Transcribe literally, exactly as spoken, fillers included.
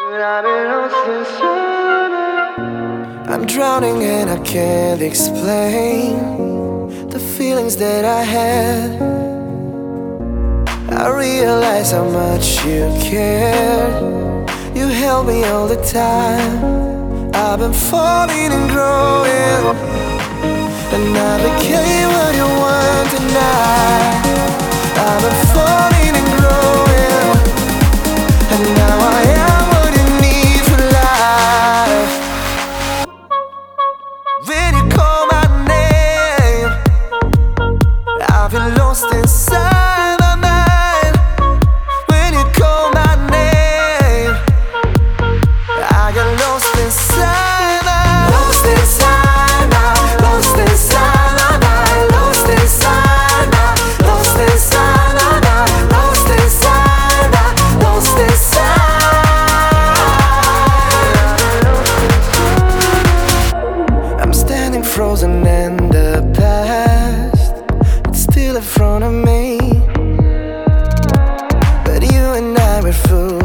I'm drowning and I can't explain the feelings that I had. I realize how much you care. You held me all the time. I've been falling and growing, and I became what you want tonight. I've been falling and growing, and now I am what you need for life. When you call my name, I've been lost inside my mind. When you call my name, I got lost inside my Lost inside my Lost inside my mind. Lost inside my Lost inside my mind. Lost inside my Lost inside. I'm standing frozen in the past. It's still in front of me, but you and I were fools.